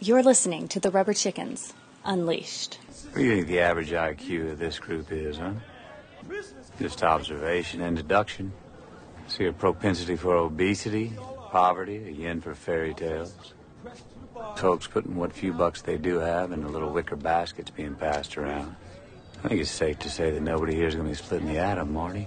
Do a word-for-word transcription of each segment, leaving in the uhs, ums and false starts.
You're listening to the Rubber Chickens, Unleashed. What do you think the average I Q of this group is, huh? Just observation and deduction. See a propensity for obesity, poverty, a yen for fairy tales. Folks putting what few bucks they do have in the little wicker baskets being passed around. I think it's safe to say that nobody here is going to be splitting the atom, Marty.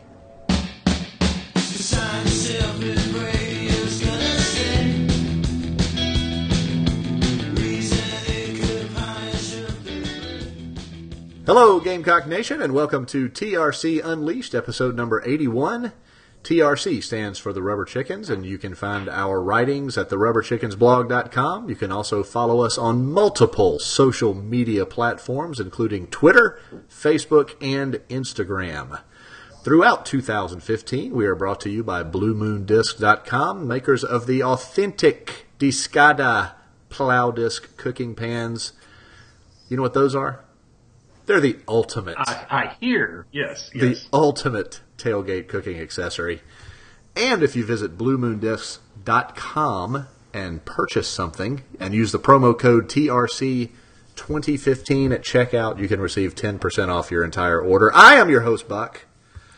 Hello, Gamecock Nation, and welcome to T R C Unleashed, episode number eighty-one. T R C stands for The Rubber Chickens, and you can find our writings at the rubber chickens blog dot com. You can also follow us on multiple social media platforms, including Twitter, Facebook, and Instagram. Throughout two thousand fifteen, we are brought to you by blue moon disc dot com, makers of the authentic Discada plow disc cooking pans. You know what those are? They're the ultimate. I, I hear, yes, The yes. ultimate tailgate cooking accessory. And if you visit blue moon discs dot com and purchase something and use the promo code T R C twenty fifteen at checkout, you can receive ten percent off your entire order. I am your host, Buck.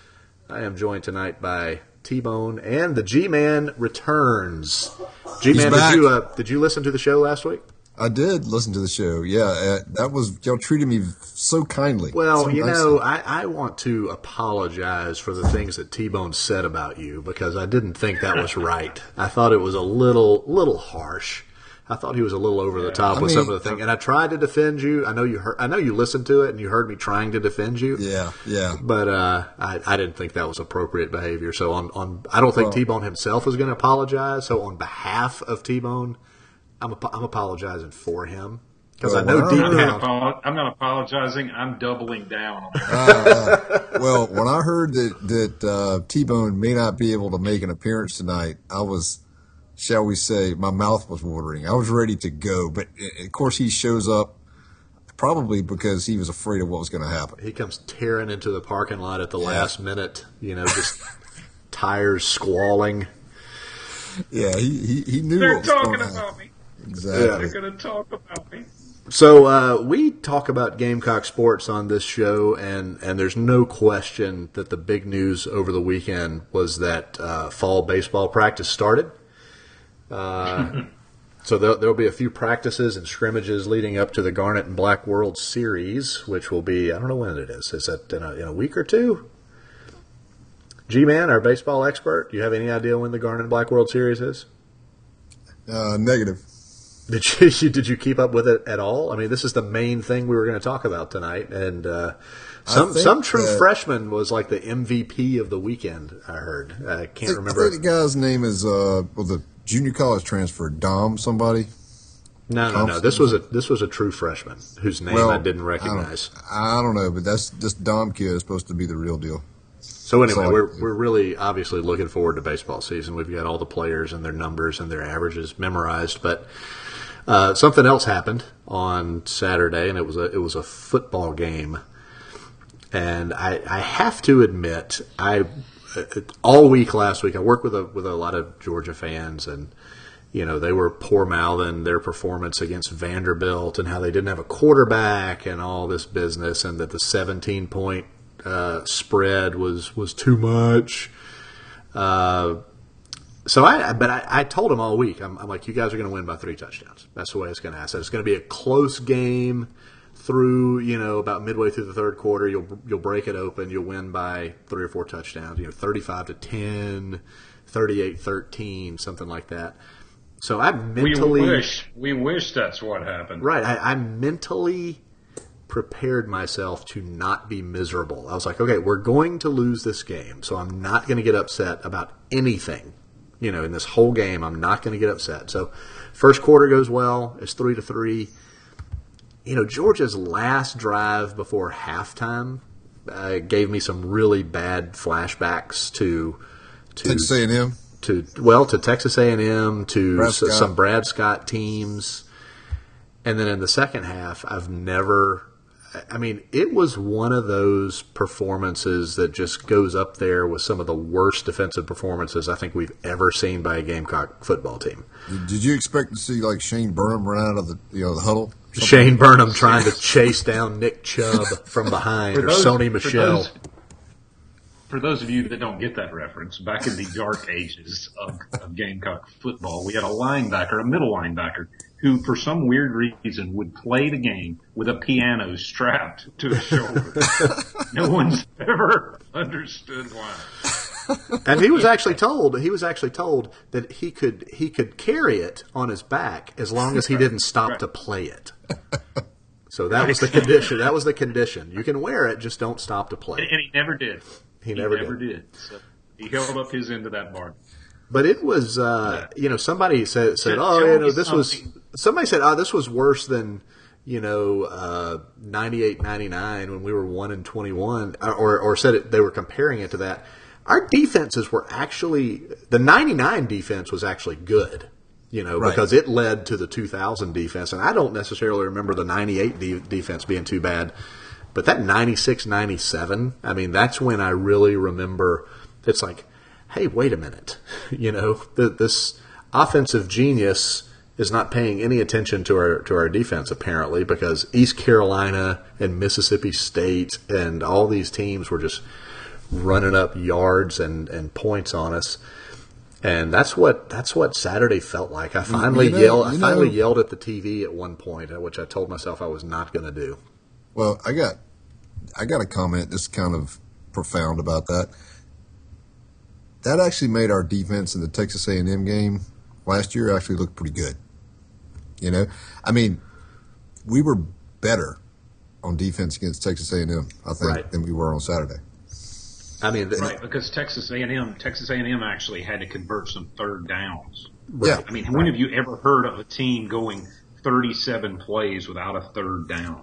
I am joined tonight by T-Bone, and the G-Man returns. G-Man, did you, uh, did you listen to the show last week? I did listen to the show. Yeah, uh, that was, y'all treated me so kindly. Well, so you nicely. know, I, I want to apologize for the things that T-Bone said about you, because I didn't think that was right. I thought it was a little little harsh. I thought he was a little over the top I with mean, some of the things. And I tried to defend you. I know you heard, I know you listened to it and you heard me trying to defend you. Yeah, yeah. But uh, I, I didn't think that was appropriate behavior. So on, on I don't think Well, T-Bone himself was going to apologize. So on behalf of T-Bone, I'm, I'm apologizing for him. Because Well, I know when I deep I'm heard- not, down. apolo- I'm not apologizing. I'm doubling down on it. Uh, well, when I heard that that uh, T-Bone may not be able to make an appearance tonight, I was, shall we say, my mouth was watering. I was ready to go, but uh, of course he shows up probably because he was afraid of what was going to happen. He comes tearing into the parking lot at the last minute, you know, just tires squalling. Yeah, he he, he knew They're what was going talking to happen. about me. Exactly. They're going to talk about me. So uh, we talk about Gamecock sports on this show, and, and there's no question that the big news over the weekend was that uh, fall baseball practice started. Uh, so there will be a few practices and scrimmages leading up to the Garnet and Black World Series, which will be, I don't know when it is. Is that in a, in a week or two? G-Man, our baseball expert, do you have any idea when the Garnet and Black World Series is? Uh, negative. Did you did you keep up with it at all? I mean, this is the main thing we were going to talk about tonight, and uh, some think some true that- freshman was like the M V P of the weekend. I heard. I can't I, remember. I think the guy's name is uh, well, the junior college transfer, Dom somebody. no, no, no. This was a this was a true freshman whose name Well, I didn't I recognize. don't, I don't know, but that's this Dom kid is supposed to be the real deal. So anyway, So- we're we're really obviously looking forward to baseball season. We've got all the players and their numbers and their averages memorized, but uh, something else happened on Saturday, and it was a it was a football game. And I, I have to admit, I all week last week I worked with a with a lot of Georgia fans, and you know they were poor mouthing their performance against Vanderbilt and how they didn't have a quarterback and all this business, and that the seventeen point uh, spread was was too much. Uh, so I, but I, I told them all week, I'm, I'm like, you guys are going to win by three touchdowns. That's the way it's going to happen. It's going to be a close game. Through, you know, about midway through the third quarter, you'll you'll break it open. You'll win by three or four touchdowns. You know, thirty-five to ten, thirty-eight thirteen, something like that. So I mentally, We wish. We wish that's what happened. right? I, I mentally prepared myself to not be miserable. I was like, okay, we're going to lose this game, so I'm not going to get upset about anything. You know, in this whole game, I'm not going to get upset. So, first quarter goes well. It's three to three. You know, Georgia's last drive before halftime uh, gave me some really bad flashbacks to to Texas A and M. to well to Texas A and M, to Brad s- Scott. some Brad Scott teams, and then in the second half, I've never I mean, it was one of those performances that just goes up there with some of the worst defensive performances I think we've ever seen by a Gamecock football team. Did you expect to see like Shane Burnham run out of the you know the huddle? Something Shane like Burnham trying to chase down Nick Chubb from behind, For or those- Sony for Michel. those- For those of you that don't get that reference, back in the dark ages of, of Gamecock football, we had a linebacker, a middle linebacker, who for some weird reason would play the game with a piano strapped to his shoulder. No one's ever understood why. And he was actually told he was actually told that he could he could carry it on his back as long as he didn't stop Right. to play it. So that was the condition. That was the condition. You can wear it, just don't stop to play. And, and he never did. He never did. did. So he held up his end of that bargain. But it was, uh, you know, somebody said, said, Tell oh, me you know, this was, something. somebody said, oh, this was worse than, you know, uh, ninety-eight ninety-nine when we were one and twenty-one, or, or said it, they were comparing it to that. Our defenses were actually, the ninety-nine defense was actually good, you know, Right. because it led to the two thousand defense. And I don't necessarily remember the ninety-eight de- defense being too bad, but that ninety-six ninety-seven, I mean, that's when I really remember, it's like, hey, wait a minute. You know, th- this offensive genius is not paying any attention to our to our defense, apparently, because East Carolina and Mississippi State and all these teams were just running up yards and, and points on us. And that's what that's what Saturday felt like. I finally You know- yelled I you finally know- yelled at the T V at one point, which I told myself I was not going to do. Well, I got I got a comment that's kind of profound about that. That actually made our defense in the Texas A and M game last year actually look pretty good. You know, I mean, we were better on defense against Texas A and M, I think, Right. than we were on Saturday. I mean, th- Right, because Texas A and M, Texas A and M actually had to convert some third downs. Yeah, I mean, when have you ever heard of a team going thirty-seven plays without a third down?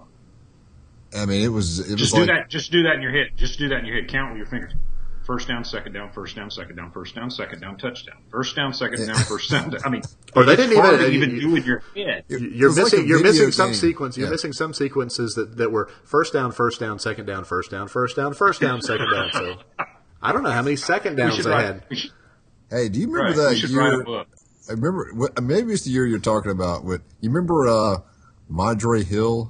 I mean, it was it was Just like do that. Just do that in your head. Just do that in your head. Count with your fingers. First down, second down, first down, second down, first down, second down, touchdown. First down, second down, first down. I mean, Or they it's didn't hard even- to even you- do in your head. You're was like missing. a you're video missing some game. sequence. You're Yeah. missing some sequences that, that were first down, first down, second down, first down, first down, first down, second down. So I don't know how many second We downs should they write. had. We should, Hey, do you remember right, that we should write year? a book. I remember what- maybe it's the year you're talking about. But you remember uh, Madre Hill?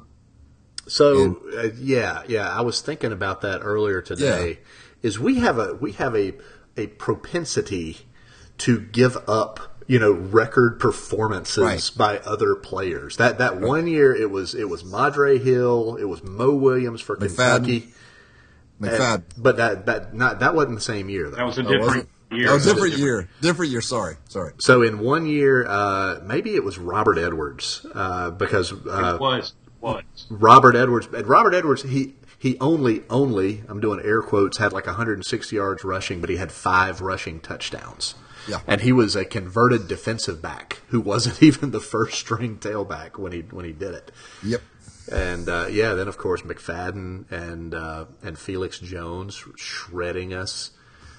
So uh, yeah, yeah. I was thinking about that earlier today. Is we have a we have a a propensity to give up, you know, record performances Right. by other players. That that one year it was it was Madre Hill, it was Mo Williams for McFadden. Kentucky. McFadden. And- but that that not that wasn't the same year though. That was a Oh, was different it? year. That was a That different year. Different year. Sorry. Sorry. So in one year, uh, maybe it was Robert Edwards, uh, because uh, It was. It was. Robert Edwards, and Robert Edwards, he he only only I'm doing air quotes had like one hundred six yards rushing, but he had five rushing touchdowns. Yeah. And he was a converted defensive back who wasn't even the first string tailback when he when he did it. Yep. And uh, yeah, then of course McFadden and uh, and Felix Jones shredding us.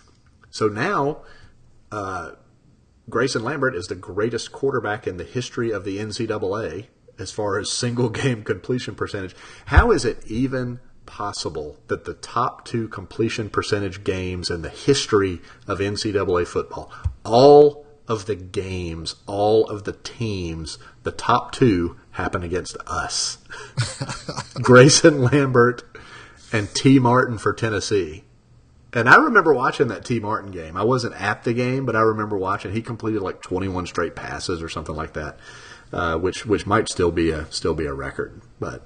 So now, uh, Grayson Lambert is the greatest quarterback in the history of the N C double A as far as single game completion percentage. How is it even possible that the top two completion percentage games in the history of N C double A football, all of the games, all of the teams, the top two happen against us? Grayson Lambert and T. Martin for Tennessee. And I remember watching that T. Martin game. I wasn't at the game, but I remember watching. He completed like twenty-one straight passes or something like that, uh, which which might still be a still be a record. But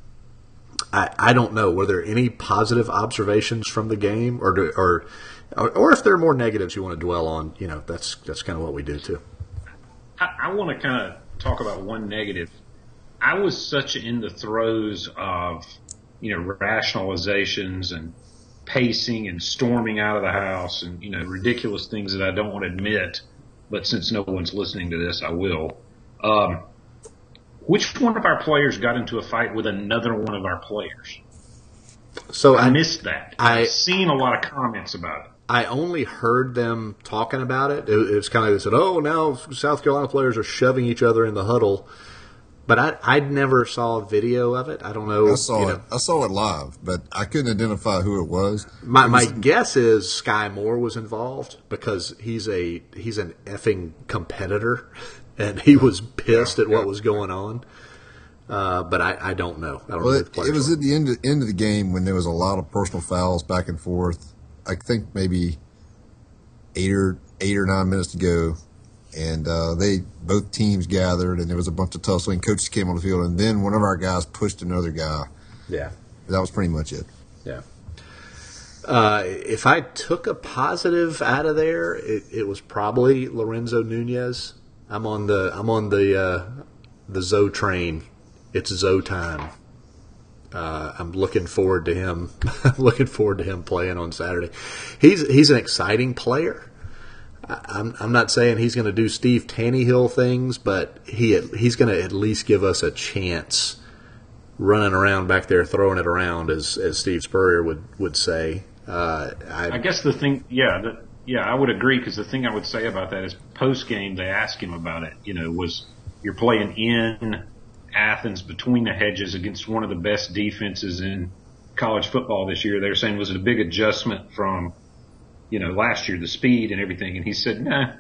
I, I don't know. Were there any positive observations from the game, or do, or or if there are more negatives you want to dwell on? You know, that's that's kind of what we do too. I, I want to kind of talk about one negative. I was such in the throes of, you know, rationalizations and pacing and storming out of the house and, you know, ridiculous things that I don't want to admit, but since no one's listening to this, I will. Um, which one of our players got into a fight with another one of our players? So I I missed that. I- I've seen a lot of comments about it. I only heard them talking about it. It, it was kind of they said, "Oh, now South Carolina players are shoving each other in the huddle." But I I never saw a video of it. I don't know. I saw you it. know. I saw it live, but I couldn't identify who it was. My it my was, guess is Sky Moore was involved because he's a he's an effing competitor, and he was pissed at what was going on. Uh, but I, I don't know. I don't well, know. it, it was were. at the end of, end of the game when there was a lot of personal fouls back and forth. I think maybe eight or eight or nine minutes to go, and uh, they both teams gathered, and there was a bunch of tussling. Coaches came on the field, and then one of our guys pushed another guy. Yeah, that was pretty much it. Yeah. Uh, if I took a positive out of there, it, it was probably Lorenzo Nunez. I'm on the I'm on the uh, the Zoe train. It's Zoe time. Uh, I'm looking forward to him. looking forward to him playing on Saturday. He's he's an exciting player. I, I'm I'm not saying he's going to do Steve Tannehill things, but he he's going to at least give us a chance running around back there throwing it around, as as Steve Spurrier would would say. Uh, I, I guess the thing, yeah, the, yeah, I would agree because the thing I would say about that is post game they asked him about it. You know, was you're playing in Athens between the hedges against one of the best defenses in college football this year. They were saying, was it a big adjustment from, you know, last year, the speed and everything? And he said, nah.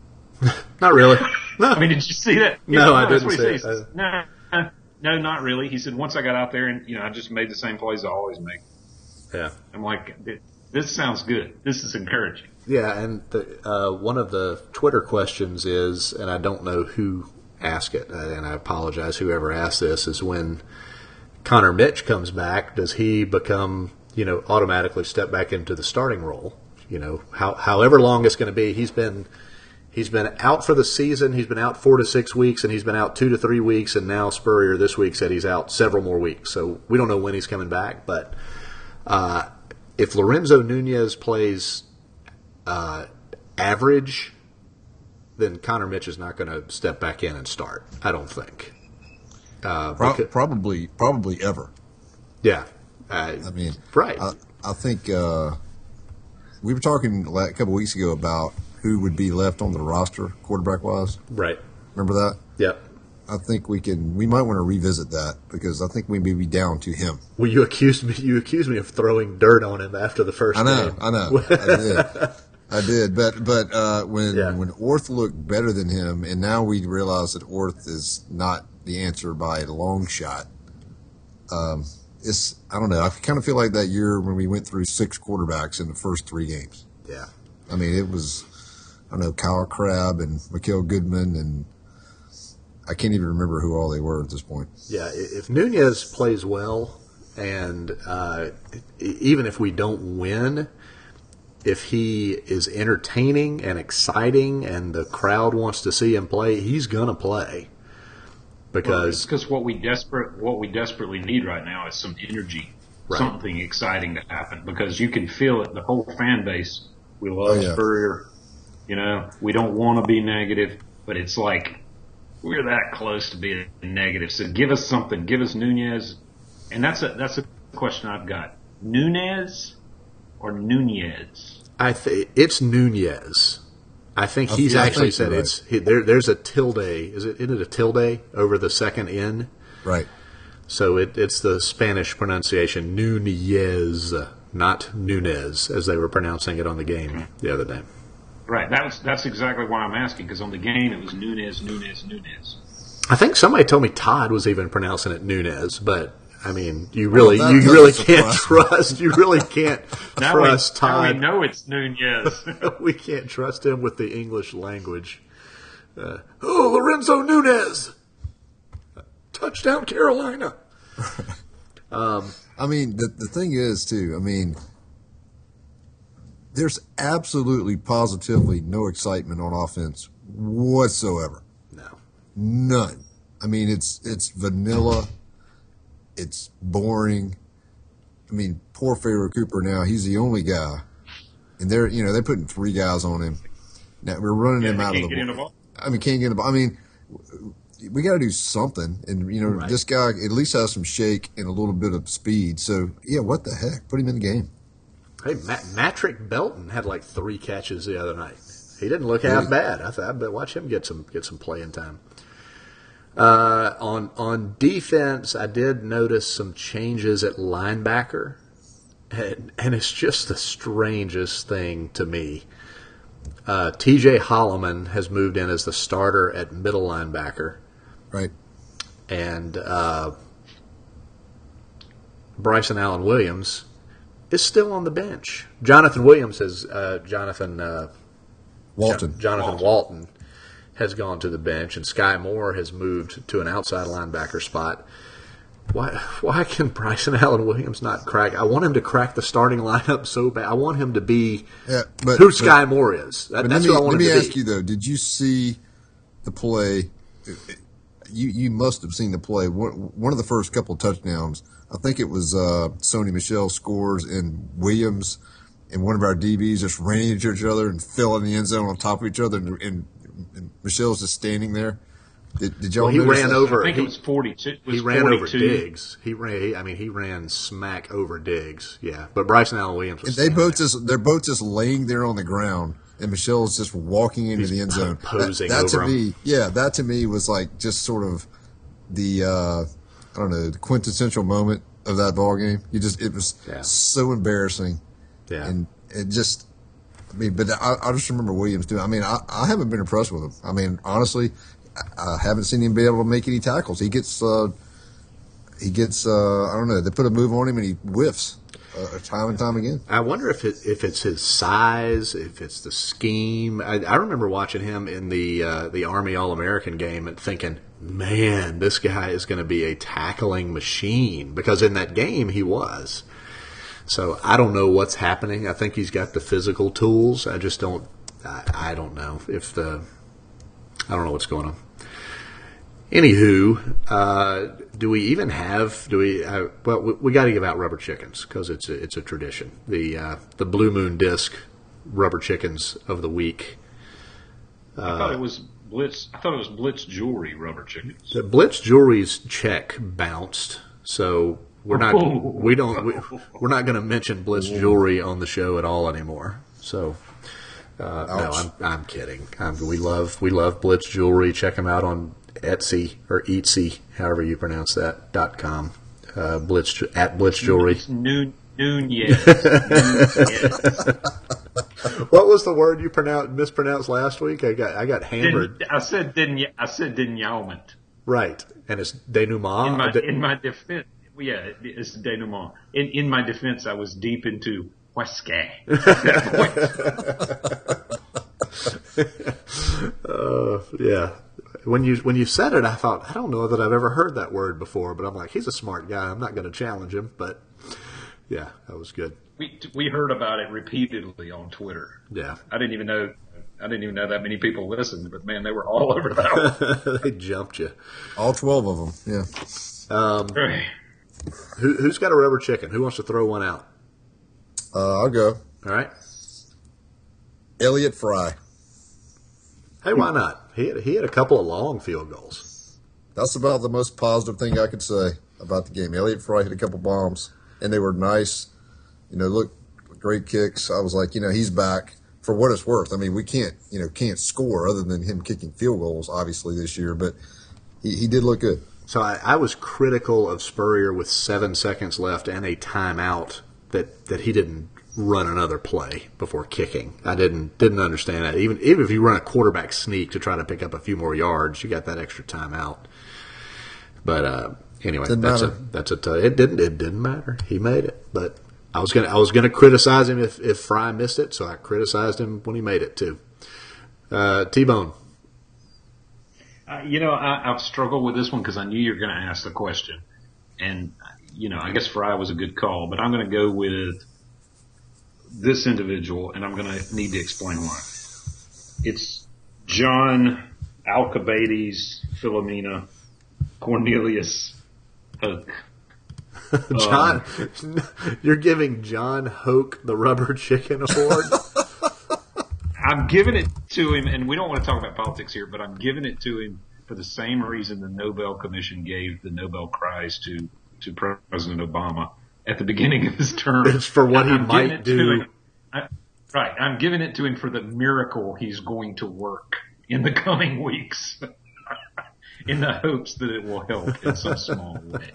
Not really. No. I mean, did you see that? No, know, I that's didn't what he see said. it. He says, nah, nah, no, not really. He said, once I got out there and, you know, I just made the same plays I always make. Yeah. I'm like, this sounds good. This is encouraging. Yeah, and the, uh, one of the Twitter questions is, and I don't know who asked it, and I apologize whoever asked this, is when Connor Mitch comes back, does he become, you know, automatically step back into the starting role? You know, how, however long it's going to be. He's been he's been out for the season. He's been out four to six weeks, and he's been out two to three weeks, and now Spurrier this week said he's out several more weeks. So we don't know when he's coming back, but uh, if Lorenzo Nunez plays uh, average, then Connor Mitch is not going to step back in and start. I don't think. Uh, Pro- because, probably, probably ever. Yeah. Uh, I mean, right. I, I think uh, we were talking a couple weeks ago about who would be left on the roster, quarterback wise. Right. Remember that? Yep. I think we can. We might want to revisit that because I think we may be down to him. Well, you accused me. You accused me of throwing dirt on him after the first. I know. game. I know. I did. I did, but but uh, when Yeah. when Orth looked better than him, and now we realize that Orth is not the answer by a long shot. Um, it's I don't know. I kind of feel like that year when we went through six quarterbacks in the first three games. Yeah. I mean, it was I don't know Kyle Crabb and Mikael Goodman, and I can't even remember who all they were at this point. Yeah. If Nunez plays well, and uh, even if we don't win, if he is entertaining and exciting and the crowd wants to see him play, he's going to play. Because because what we desperate what we desperately need right now is some energy, Right. something exciting to happen. Because you can feel it. The whole fan base, we love Oh, yeah. Spurrier. You know, we don't want to be negative, but it's like we're that close to being negative. So give us something. Give us Nunez, and that's a that's a question I've got. Nunez or Nunez? I th- it's Nunez. I think I- he's yeah, I actually think said you're it's he, there. There's a tilde. Is it? Isn't it a tilde over the second N? Right. So it, it's the Spanish pronunciation Nunez, not Nunez, as they were pronouncing it on the game the other day. Right. That was that's exactly why I'm asking. Because on the game it was Nunez, Nunez, Nunez. I think somebody told me Todd was even pronouncing it Nunez, but I mean, you really, Well, that you doesn't really can't surprise me. trust. You really can't Now trust we, now we Todd. know it's Nunez. We can't trust him with the English language. Uh, oh, Lorenzo Nunez, touchdown Carolina. I mean, the the thing is too. I mean, there's absolutely, positively no excitement on offense whatsoever. No. None. I mean, it's it's vanilla. It's boring. I mean, poor Pharaoh Cooper. Now he's the only guy, and they're you know they're putting three guys on him. Now we're running Yeah, him they out can't of the get in the ball. I mean, can't get in the ball. I mean, we got to do something, and you know Right. this guy at least has some shake and a little bit of speed. So yeah, what the heck? Put him in the game. Hey, Matt, Matrick Belton had like three catches the other night. He didn't look half Really? bad. I thought, I bet watch him get some get some playing time. Uh, on on defense, I did notice some changes at linebacker, and, and it's just the strangest thing to me. Uh, T J Holloman has moved in as the starter at middle linebacker. Right. And uh, Bryson Allen Williams is still on the bench. Jonathan Williams has uh, Jonathan uh, Walton. Jo- Jonathan Walton. Walton has gone to the bench, and Sky Moore has moved to an outside linebacker spot. Why why can Bryson Allen Williams not crack? I want him to crack the starting lineup so bad. I want him to be Yeah, but, who but- Sky Moore is. That, But that's let me, who I want let me him to ask be. you though, did you see the play? You you must have seen the play. One, one of the first couple of touchdowns, I think it was uh, Sony Michel scores, and Williams and one of our D Bs just ran into each other and fell in the end zone on top of each other, and, and, and Michel's just standing there. Did, did y'all Well, he notice ran that? over. I think he, it was forty-two. It was he ran forty-two. over Diggs. He ran. He, I mean, he ran smack over Diggs. Yeah, but Bryson Allen Williams was. And they standing both there. just they're both just laying there on the ground, and Michelle's just walking into He's the end zone. posing that, that to over 'em. me, yeah, that to me was like just sort of the uh, I don't know, the quintessential moment of that ball game. You just it was Yeah. so embarrassing, Yeah. and it just. I mean, but I, I just remember Williams doing. I mean, I, I haven't been impressed with him. I mean, honestly, I, I haven't seen him be able to make any tackles. He gets, uh, he gets. Uh, I don't know. They put a move on him and he whiffs uh, time and time again. I wonder if it, if it's his size, if it's the scheme. I, I remember watching him in the uh, the Army All American game and thinking, man, this guy is going to be a tackling machine, because in that game he was. So I don't know what's happening. I think he's got the physical tools. I just don't. I, I don't know if the. I don't know what's going on. Anywho, uh, do we even have? Do we? Uh, well, we, we got to give out rubber chickens because it's a, it's a tradition. The uh, the Blue Moon Disc rubber chickens of the week. I thought it was Blitz. I thought it was Blitz Jewelry rubber chickens. The Blitz Jewelry's check bounced, so we're not Oh. we don't we, we're not going to mention Blitz Jewelry on the show at all anymore. So uh, no, I'm I'm kidding. I'm, we love we love Blitz Jewelry. Check them out on Etsy or Etsy, however you pronounce that dot com. Uh, Blitz at Blitz Jewelry. It's noon, noon, yes. Noon, yes. What was the word you pronounced mispronounced last week? I got I got hammered. Didn't- I said didn't y- I said denouement. Right, and it's denouement. In my De- in my defense, yeah, it- it's denouement. In in my defense, I was deep into whiskey. Uh, yeah. When you when you said it, I thought, I don't know that I've ever heard that word before, but I'm like, he's a smart guy. I'm not going to challenge him, but yeah, that was good. we we heard about it repeatedly on Twitter. Yeah, I didn't even know. I didn't even know that many people listened, but man, they were all over that one. they jumped you. All twelve of them. Yeah. Um, who, who's got a rubber chicken? Who wants to throw one out? Uh, I'll go. All right. Elliott Fry. Hey, why not? He had, he had a couple of long field goals. That's about the most positive thing I could say about the game. Elliott Fry hit a couple bombs, and they were nice. You know, look, great kicks. I was like, you know, he's back for what it's worth. I mean, we can't, you know, can't score other than him kicking field goals, obviously, this year, but he, he did look good. So I, I was critical of Spurrier with seven seconds left and a timeout that, that he didn't run another play before kicking. I didn't didn't understand that. Even even if you run a quarterback sneak to try to pick up a few more yards, you got that extra timeout. But uh, anyway, Didn't that's matter. a that's a t- it didn't it didn't matter. He made it, but I was gonna I was gonna criticize him if if Fry missed it, so I criticized him when he made it too. Uh, T-Bone. Uh, you know, I, I've struggled with this one because I knew you were going to ask the question, and you know, I guess Fry was a good call, but I'm going to go with this individual, and I'm going to need to explain why. It's John Alcibiades Philomena Cornelius Hoke. John, you're giving John Hoke the Rubber Chicken Award? I'm giving it to him, and we don't want to talk about politics here, but I'm giving it to him for the same reason the Nobel Commission gave the Nobel Prize to, to President Obama at the beginning of his term. It's for what he I'm giving might it to do. him- I, right. I'm giving it to him for the miracle he's going to work in the coming weeks. in the hopes that it will help in some small way.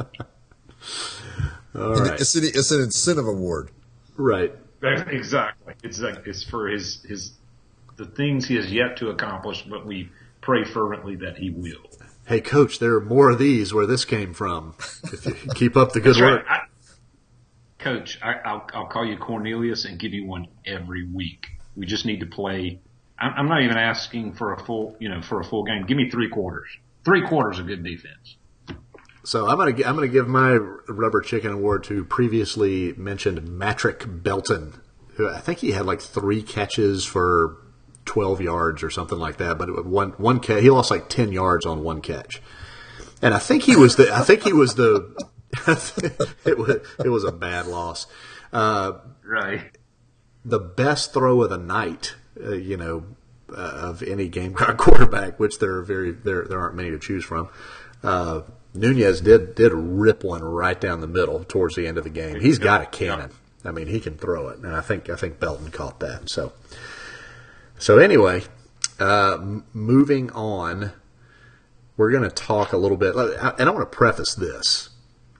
All right. It's an, it's an incentive award. Right. Exactly. It's like, it's for his, his, the things he has yet to accomplish, but we pray fervently that he will. Hey, Coach, there are more of these where this came from. If you keep up the good That's work. right. I, Coach, I, I'll, I'll call you Cornelius and give you one every week. We just need to play. I'm, I'm not even asking for a full, you know, for a full game. Give me three quarters. Three quarters of good defense. So I'm gonna I'm gonna give my Rubber Chicken Award to previously mentioned Matrick Belton, who I think he had like three catches for twelve yards or something like that. But one one catch, he lost like ten yards on one catch, and I think he was the I think he was the it was it was a bad loss. Uh, right. The best throw of the night, uh, you know, uh, of any Gamecock quarterback, which there are very there there aren't many to choose from. Uh, Nunez did did rip one right down the middle towards the end of the game. He's got a cannon. I mean, he can throw it, and I think I think Belton caught that. So, so anyway, uh, m- moving on, we're going to talk a little bit, and I want to preface this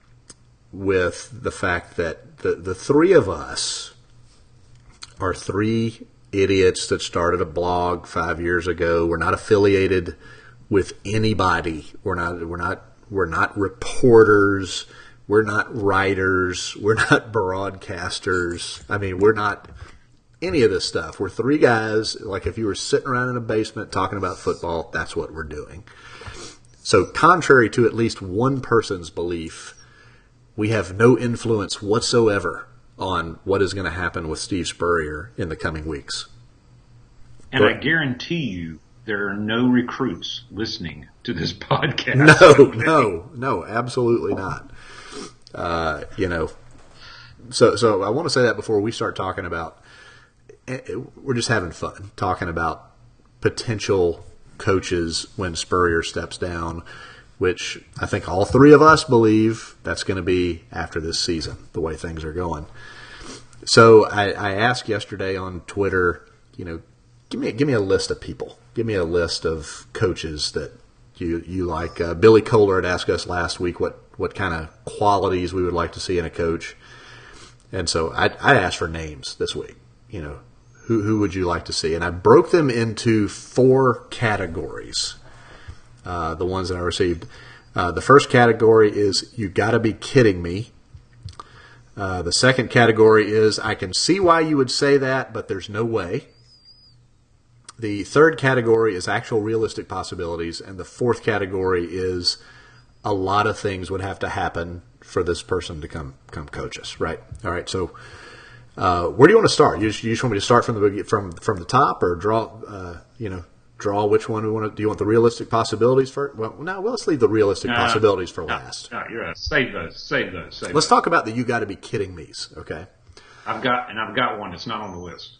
with the fact that the the three of us are three idiots that started a blog five years ago. We're not affiliated with anybody. We're not. We're not. We're not reporters. We're not writers. We're not broadcasters. I mean, we're not any of this stuff. We're three guys. Like if you were sitting around in a basement talking about football, that's what we're doing. So contrary to at least one person's belief, we have no influence whatsoever on what is going to happen with Steve Spurrier in the coming weeks. And I guarantee you there are no recruits listening to this podcast. No, no, no, absolutely not. Uh, you know, so so I want to say that before we start talking about, we're just having fun talking about potential coaches when Spurrier steps down, which I think all three of us believe that's going to be after this season, the way things are going. So I, I asked yesterday on Twitter, you know, give me give me a list of people, give me a list of coaches that you you like. Uh, Billy Kohler had asked us last week what, what kind of qualities we would like to see in a coach, and so I I asked for names this week. You know, who who would you like to see? And I broke them into four categories. Uh, the ones that I received. Uh, the first category is you got to be kidding me. Uh, the second category is I can see why you would say that, but there's no way. The third category is actual realistic possibilities, and the fourth category is a lot of things would have to happen for this person to come come coach us. Right? All right. So uh, where do you want to start? You just, you just want me to start from the from from the top, or draw? Uh, you know. Draw which one we want to. Do you want the realistic possibilities first? Well, no. Well, let's leave the realistic no, possibilities for no, last. No, you're right. Save those. Save those. Save let's those. talk about the you got to be kidding me's. Okay. I've got and I've got one that's not on the list.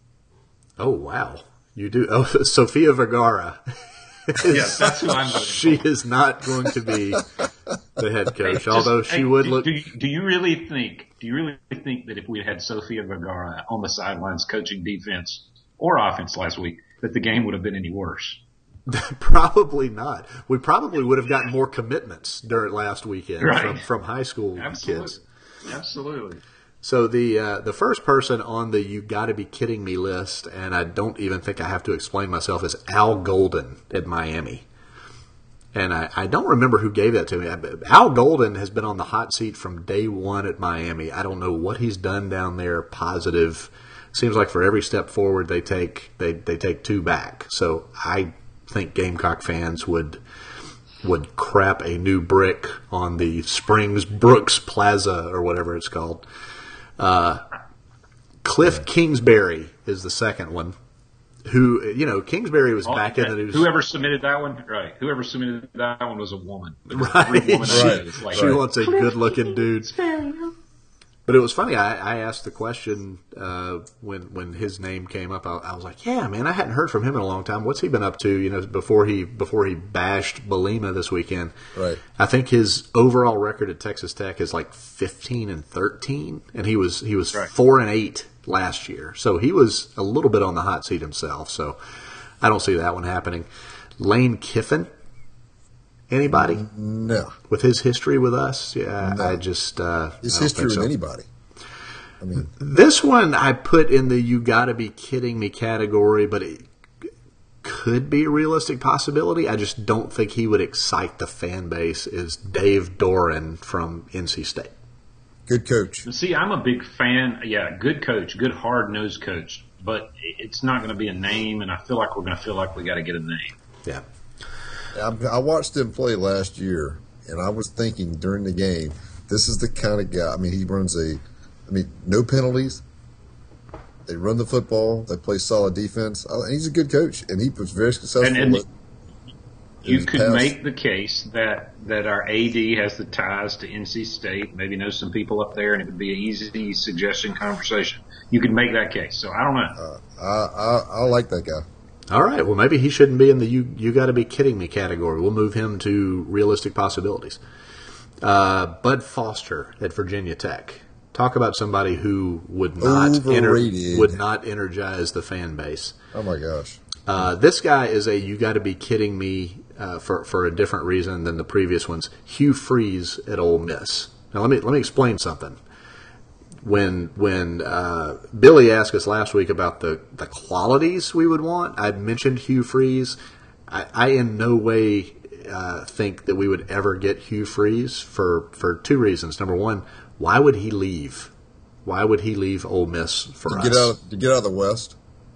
Oh wow, you do. Oh, Sofia Vergara. Yes, that's who I'm voting She for. is not going to be the head coach, Hey, although just, she hey, would do, look. Do you, do you really think? Do you really think that if we had Sofia Vergara on the sidelines coaching defense or offense last week, that the game would have been any worse? Probably not. We probably would have gotten more commitments during last weekend Right. from, from high school Absolutely. kids. Absolutely. So the uh, the first person on the you got to be kidding me list, and I don't even think I have to explain myself, is Al Golden at Miami. And I, I don't remember who gave that to me. Al Golden has been on the hot seat from day one at Miami. I don't know what he's done down there positive. Seems like for every step forward they take, they, they take two back. So I think Gamecock fans would would crap a new brick on the Springs Brooks Plaza or whatever it's called. Uh, Cliff Kingsbury is the second one. Who, you know, Kingsbury was Oh, back in the news. Whoever submitted that one, right? Whoever submitted that one was a woman. Right. Every woman I Right. know is like, She wants a good-looking dude. But it was funny. I, I asked the question uh, when when his name came up. I, I was like, "Yeah, man, I hadn't heard from him in a long time. What's he been up to? You know, before he before he bashed Belima this weekend." Right. I think his overall record at Texas Tech is like fifteen and thirteen, and he was he was Right. four and eight last year. So he was a little bit on the hot seat himself. So I don't see that one happening. Lane Kiffin. Anybody? No. With his history with us, yeah, No. I just uh, His I don't history think with so. anybody. I mean, This one I put in the "you got to be kidding me" category, but it could be a realistic possibility. I just don't think he would excite the fan base. Is Dave Doran from N C State? good coach. See, I'm a big fan. Yeah, good coach, good hard-nosed coach, but it's not going to be a name, and I feel like we're going to feel like we got to get a name. Yeah. I, I watched him play last year, and I was thinking during the game, this is the kind of guy. I mean, he runs a, I mean, no penalties. They run the football. They play solid defense. I, he's a good coach, and he was very successful. And, and with, you his could past. make the case that, that our A D has the ties to N C State, maybe knows some people up there, and it would be an easy suggestion conversation. You could make that case. So I don't know. Uh, I, I I like that guy. All right. Well, maybe he shouldn't be in the "you you got to be kidding me" category. We'll move him to realistic possibilities. Uh, Bud Foster at Virginia Tech. Talk about somebody who would not Overrated. would not energize the fan base. Oh my gosh. Uh, this guy is a "you got to be kidding me" uh, for for a different reason than the previous ones. Hugh Freeze at Ole Miss. Now let me let me explain something. When when uh, Billy asked us last week about the, the qualities we would want, I'd mentioned Hugh Freeze. I, I in no way uh, think that we would ever get Hugh Freeze for, for two reasons. Number one, why would he leave? Why would he leave Ole Miss for To us? get out to get out of the West.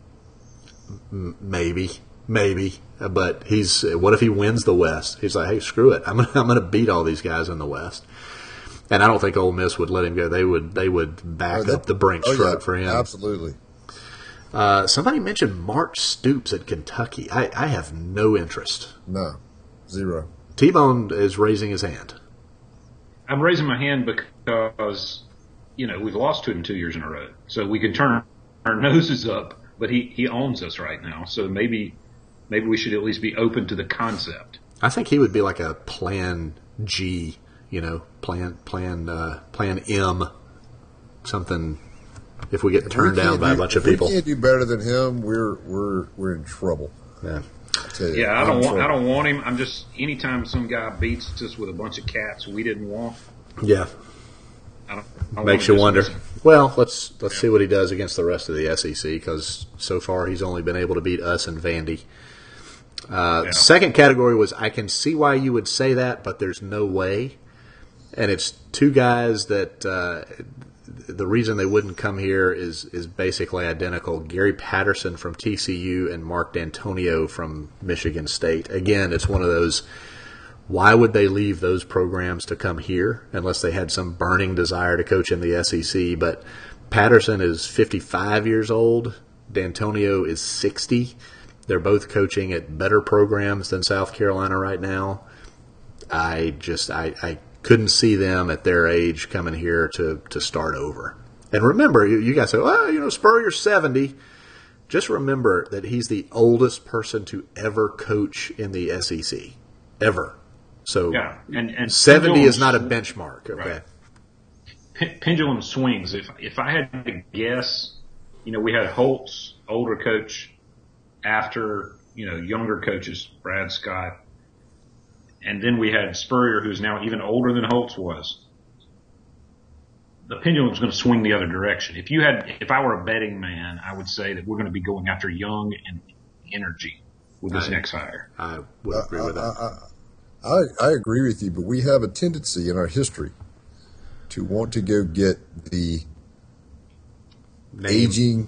M- maybe, maybe. Uh, But he's what if he wins the West? He's like, hey, screw it. I'm gonna, I'm going to beat all these guys in the West. And I don't think Ole Miss would let him go. They would they would back Oh, they- up the Brinks oh, truck yeah, for him. Absolutely. Uh, somebody mentioned Mark Stoops at Kentucky. I, I have no interest. No. Zero. T-Bone is raising his hand. I'm raising my hand because, you know, we've lost to him two years in a row. So we can turn our noses up, but he, he owns us right now. So maybe maybe we should at least be open to the concept. I think he would be like a Plan G, you know, Plan Plan uh, Plan M, something. If we get turned We down can't by a do- bunch of if people, we can't do better than him. We're we're we're in trouble. yeah. I tell you, Yeah, I I'm don't in want I trouble. don't want him. I'm just anytime some guy beats us with a bunch of cats we didn't want, Yeah. I don't, I don't Makes wanna you wonder. dismiss him. Well, let's let's see what he does against the rest of the S E C because so far he's only been able to beat us and Vandy. Uh, Yeah. Second category was I can see why you would say that, but there's no way. And it's two guys that uh, the reason they wouldn't come here is is basically identical. Gary Patterson from T C U and Mark D'Antonio from Michigan State. Again, it's one of those. Why would they leave those programs to come here unless they had some burning desire to coach in the S E C? But Patterson is fifty-five years old. D'Antonio is sixty. They're both coaching at better programs than South Carolina right now. I just I, I couldn't see them at their age coming here to, to start over. And remember, you, you guys say, well, you know, Spurrier's seventy. Just remember that he's the oldest person to ever coach in the S E C. Ever. So Yeah, and, and seventy is not a pendulum benchmark. Okay. Right. P- pendulum swings. If if I had to guess, you know, we had Holtz, older coach, after you know younger coaches, Brad Scott, and then we had Spurrier, who's now even older than Holtz was. The pendulum's going to swing the other direction. If you had, if I were a betting man, I would say that we're going to be going after young and energy with this I- next hire. I would agree with that. I, I agree with you, but we have a tendency in our history to want to go get the Name. aging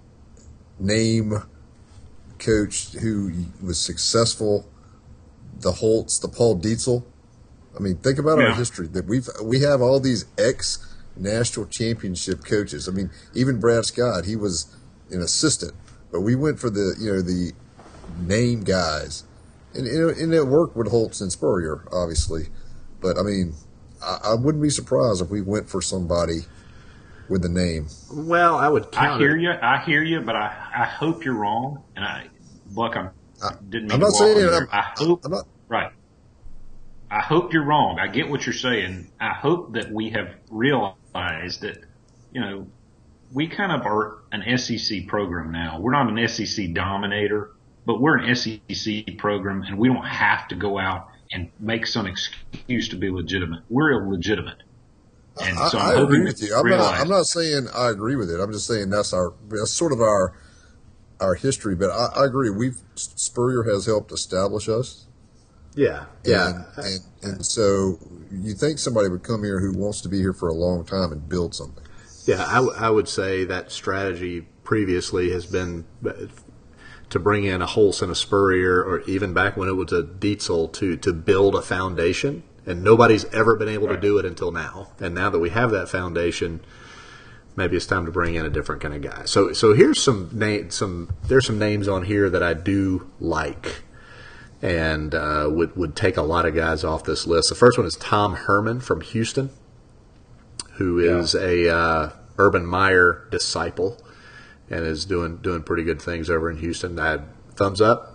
name coach who was successful, the Holtz, the Paul Dietzel. I mean, think about our Yeah. history that we've we have all these ex national championship coaches. I mean, even Brad Scott, he was an assistant, but we went for the you know the name guys, and you know, and it worked with Holtz and Spurrier, obviously. But I mean, I, I wouldn't be surprised if we went for somebody with the name. Well, I would I counter. hear you. I hear you, but I, I hope you're wrong. And I, Buck, I'm, didn't mean I'm to not walk saying on it. there. I'm, I hope, I'm not. right. I hope you're wrong. I get what you're saying. I hope that we have realized that, you know, we kind of are an S E C program now. We're not an S E C dominator, but we're an S E C program, and we don't have to go out and make some excuse to be legitimate. We're illegitimate. And so I, I'm I agree hoping with you. I'm not, I'm not saying I agree with it. I'm just saying that's our that's sort of our our history. But I, I agree. We've Spurrier has helped establish us. Yeah, yeah. And, and and so you think somebody would come here who wants to be here for a long time and build something. Yeah, I, w- I would say that strategy previously has been to bring in a Holtz and a Spurrier, or even back when it was a Dietzel, to to build a foundation. And nobody's ever been able to do it until now. And now that we have that foundation, maybe it's time to bring in a different kind of guy. So, so here's some name, some there's some names on here that I do like, and uh, would would take a lot of guys off this list. The first one is Tom Herman from Houston, who is yeah. a uh, Urban Meyer disciple, and is doing doing pretty good things over in Houston. I, thumbs up.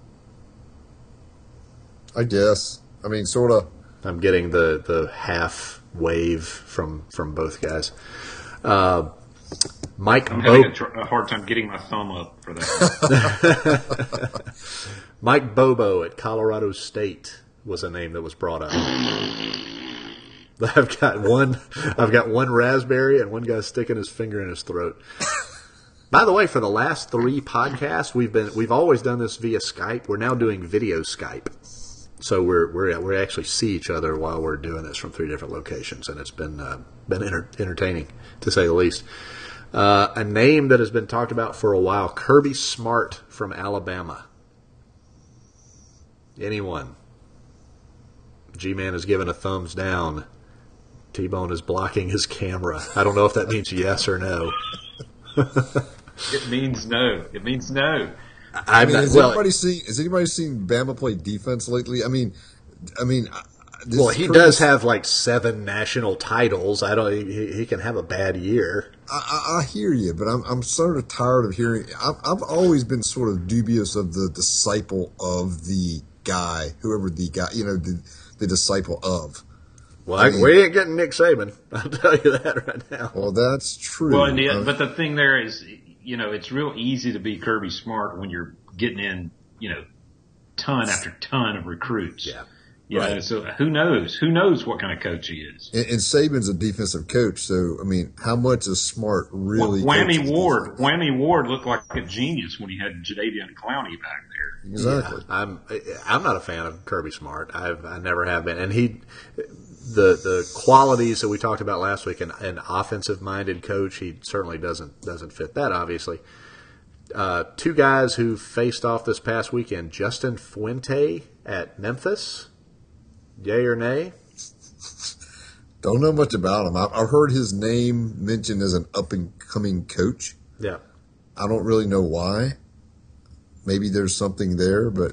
I guess. I mean, sort of. I'm getting the, the half wave from, from both guys. Uh, Mike I'm Bo- having a, tr- a hard time getting my thumb up for that. Mike Bobo at Colorado State was a name that was brought up. I've got one. I've got one raspberry and one guy sticking his finger in his throat. By the way, for the last three podcasts, we've been we've always done this via Skype. We're now doing video Skype. So we're we're we actually see each other while we're doing this from three different locations, and it's been uh, been enter- entertaining to say the least. Uh, a name that has been talked about for a while: Kirby Smart from Alabama. Anyone? G-Man has given a thumbs down. T-Bone is blocking his camera. I don't know if that means yes or no. It means no. It means no. I mean, not, has well, anybody seen has anybody seen Bama play defense lately? I mean, I mean, this well, he Curtis, does have like seven national titles. I don't. He, he can have a bad year. I, I, I hear you, but I'm I'm sort of tired of hearing. I've, I've always been sort of dubious of the disciple of the guy, whoever the guy, you know, the, the disciple of. Well, I mean, we ain't getting Nick Saban. I'll tell you that right now. Well, that's true. Well, and the, uh, but the thing there is, you know, it's real easy to be Kirby Smart when you're getting in, you know, ton after ton of recruits. Yeah. You right. know, so who knows? Who knows what kind of coach he is? And, and Saban's a defensive coach, so I mean, how much is Smart really? Well, Whammy Ward, Whammy Ward looked like a genius when he had Jadeveon Clowney back there. Exactly. Yeah, I'm I'm not a fan of Kirby Smart. I've I never have been, and he. The the qualities that we talked about last week, an, an offensive minded coach, he certainly doesn't doesn't fit that. Obviously, uh, two guys who faced off this past weekend: Justin Fuente at Memphis, yay or nay? Don't know much about him. I've, I've heard his name mentioned as an up and coming coach. Yeah, I don't really know why. Maybe there's something there, but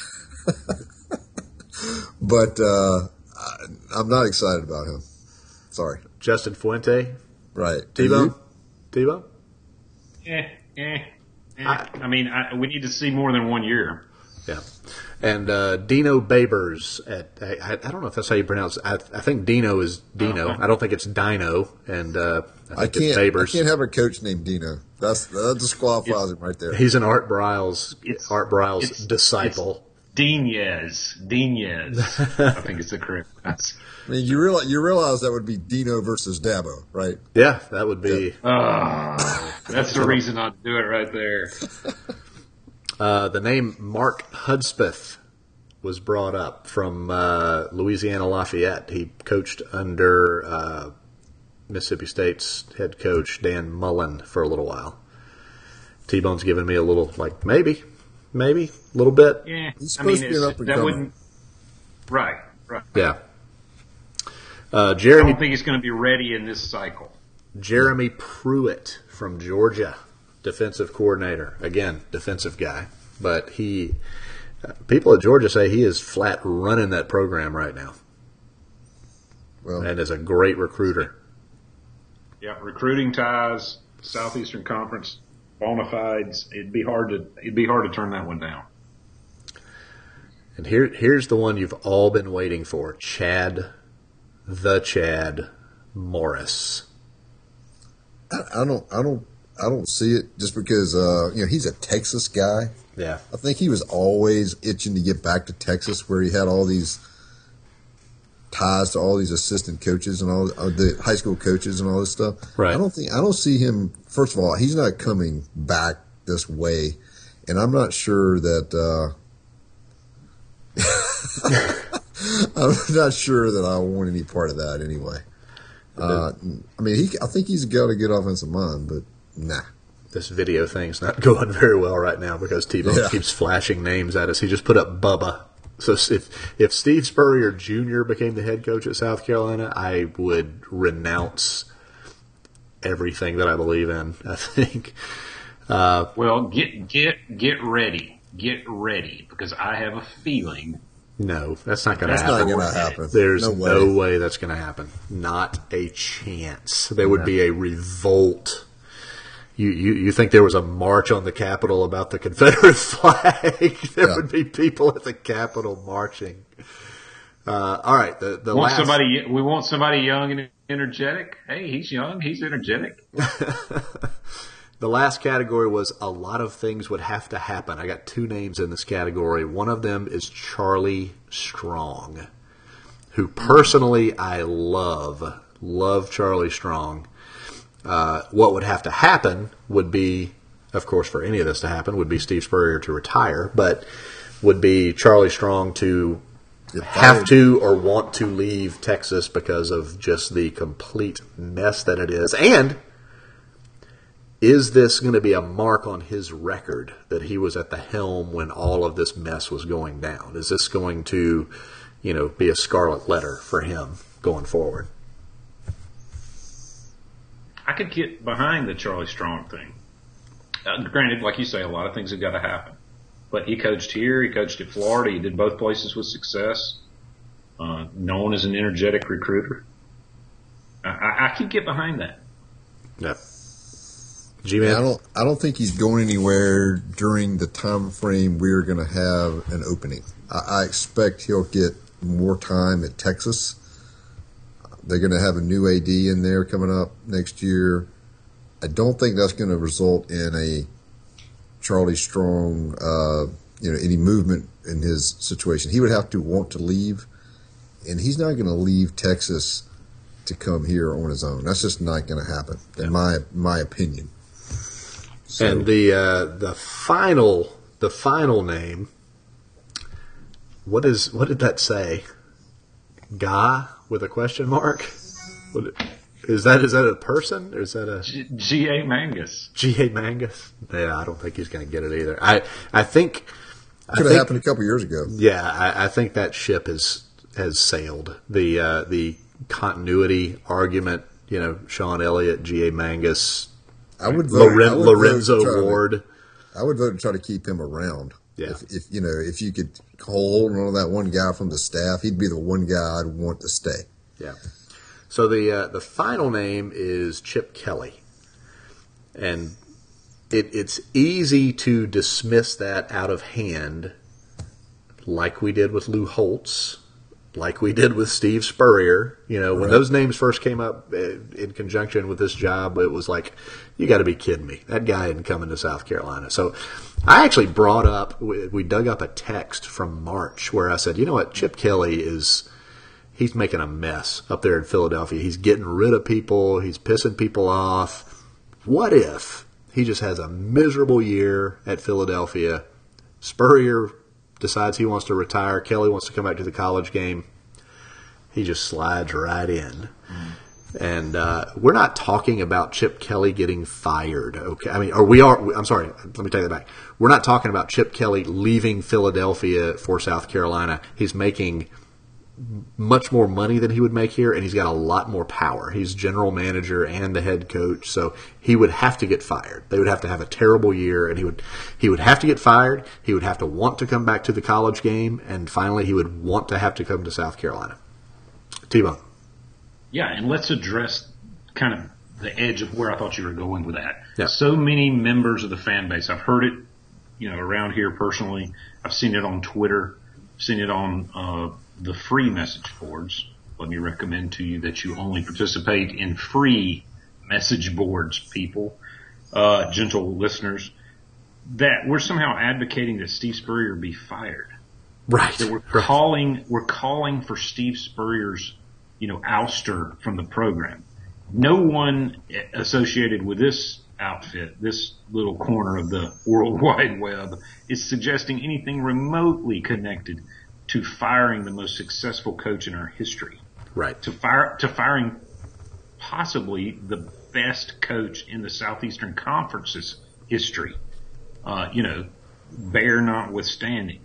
but. uh I'm not excited about him. Sorry. Justin Fuente. Right. T-Bone? T-Bone? Eh, eh, eh. I, I mean, I, we need to see more than one year. Yeah. And uh, Dino Babers at, I, I don't know if that's how you pronounce it. I, I think Dino is Dino. Okay. I don't think it's Dino. And uh, I, I think can't. it's Babers. I can't have a coach named Dino. That's that disqualifies him right there. He's an Art Briles, It's- Art Briles it's- disciple. Dinez. Dinez. I think it's the correct. That's, I mean, you realize you realize that would be Dino versus Dabo, right? Yeah, that would be. uh, that's the reason not to do it right there. Uh, the name Mark Hudspeth was brought up from uh, Louisiana Lafayette. He coached under uh, Mississippi State's head coach Dan Mullen for a little while. T-Bone's giving me a little, like, maybe, maybe, a little bit. Yeah, He's I mean, supposed to be an it's- up and that coming. wouldn't. Right, right. Yeah. Uh, I Jeremy don't think he's going to be ready in this cycle. Jeremy Pruitt from Georgia, defensive coordinator. Again, defensive guy. But he, uh, people at Georgia say he is flat running that program right now. Well, And is a great recruiter. Yeah, recruiting ties, Southeastern Conference, bona fides. It'd be hard to it'd be hard to turn that one down. And here, here's the one you've all been waiting for. Chad, the Chad Morris. I, I don't. I don't. I don't see it just because uh, you know he's a Texas guy. Yeah, I think he was always itching to get back to Texas, where he had all these ties to all these assistant coaches and all uh, the high school coaches and all this stuff. Right. I don't think I don't see him. First of all, he's not coming back this way, and I'm not sure that. Uh, I'm not sure that I want any part of that anyway. Uh, I mean, he. I think he's got a good offensive mind, but nah. This video thing's not going very well right now because T-Bone Yeah. keeps flashing names at us. He just put up Bubba. So if if Steve Spurrier Junior became the head coach at South Carolina, I would renounce everything that I believe in. I think. Uh, Well, get get get ready, get ready, because I have a feeling. no, that's not going to That's happen. not going to happen. There's no way. no way that's going to happen. Not a chance. There would be a revolt. You, you you think there was a march on the Capitol about the Confederate flag? There Yeah. would be people at the Capitol marching. Uh, all right, the the Want last somebody? We want somebody young and energetic. Hey, he's young. He's energetic. the last category was a lot of things would have to happen. I got two names in this category. One of them is Charlie Strong, who personally I love. Love Charlie Strong. Uh, what would have to happen would be, of course, for any of this to happen, would be Steve Spurrier to retire, but would be Charlie Strong to Get have fired. to or want to leave Texas because of just the complete mess that it is. And is this going to be a mark on his record that he was at the helm when all of this mess was going down? Is this going to, you know, be a scarlet letter for him going forward? I could get behind the Charlie Strong thing. Uh, granted, like you say, a lot of things have got to happen. But he coached here, he coached at Florida, he did both places with success. Uh, known as an energetic recruiter. I, I, I could get behind that. Yep. G-Man? I don't. I don't think he's going anywhere during the time frame we're going to have an opening. I, I expect he'll get more time at Texas. They're going to have a new A D in there coming up next year. I don't think that's going to result in a Charlie Strong, uh, you know, any movement in his situation. He would have to want to leave, and he's not going to leave Texas to come here on his own. That's just not going to happen, in my my opinion. So, And the uh, the final the final name. What is what did that say? Guy with a question mark? What, is that is that a person or is that a G- G.A. Mangus. G A Mangus? Yeah, I don't think he's going to get it either. I I think I could have think- happened a couple years ago. Yeah, I, I think that ship has has sailed. The uh, the continuity argument. You know, Sean Elliott, G A Mangus, I would vote. Loren, I would vote Lorenzo to try to- Ward. I would vote to try to keep him around. Yeah. If, if you know, if you could hold on to that one guy from the staff, he'd be the one guy I'd want to stay. Yeah. So the uh, the final name is Chip Kelly, and it, it's easy to dismiss that out of hand, like we did with Lou Holtz, like we did with Steve Spurrier. You know, when Right. those names first came up uh, in conjunction with this job, it was like, you got to be kidding me. That guy isn't coming to South Carolina. So I actually brought up, we, we dug up a text from March where I said, you know what, Chip Kelly is, he's making a mess up there in Philadelphia. He's getting rid of people. He's pissing people off. What if he just has a miserable year at Philadelphia? Spurrier decides he wants to retire. Kelly wants to come back to the college game. He just slides right in. And uh, we're not talking about Chip Kelly getting fired, okay? I mean, or we are. I'm sorry. Let me take that back. We're not talking about Chip Kelly leaving Philadelphia for South Carolina. He's making much more money than he would make here, and he's got a lot more power. He's general manager and the head coach, so he would have to get fired. They would have to have a terrible year, and he would he would have to get fired. He would have to want to come back to the college game, and finally, he would want to have to come to South Carolina. T-Bone. Yeah, and let's address kind of the edge of where I thought you were going with that. Yeah. So many members of the fan base. I've heard it, you know, around here personally. I've seen it on Twitter. I've seen it on uh, the free message boards. Let me recommend to you that you only participate in free message boards, people. uh, gentle listeners, that we're somehow advocating that Steve Spurrier be fired. Right. That we're right. calling we're calling for Steve Spurrier's, you know, ouster from the program. No one associated with this outfit, this little corner of the World Wide Web, is suggesting anything remotely connected to firing the most successful coach in our history. Right. To fire to firing possibly the best coach in the Southeastern Conference's history. Uh, you know, Bear notwithstanding.